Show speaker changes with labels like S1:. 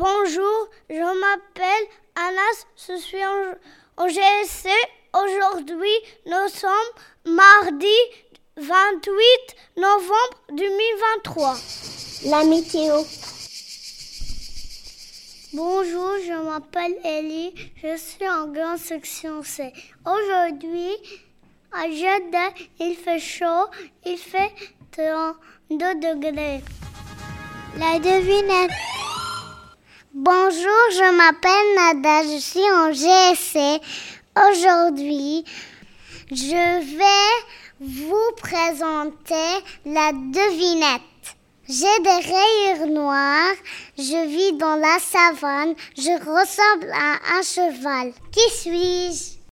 S1: Bonjour, je m'appelle Anas, je suis au GSC. Aujourd'hui, nous sommes mardi 28 novembre 2023.
S2: La météo.
S1: Bonjour, je m'appelle Ellie, je suis en grande section C. Aujourd'hui, à Jeddah, il fait chaud, il fait 32 degrés.
S2: La devinette.
S1: Bonjour, je m'appelle Nada, je suis en GSC. Aujourd'hui, je vais vous présenter la devinette. J'ai des rayures noires, je vis dans la savane, je ressemble à un cheval. Qui suis-je ?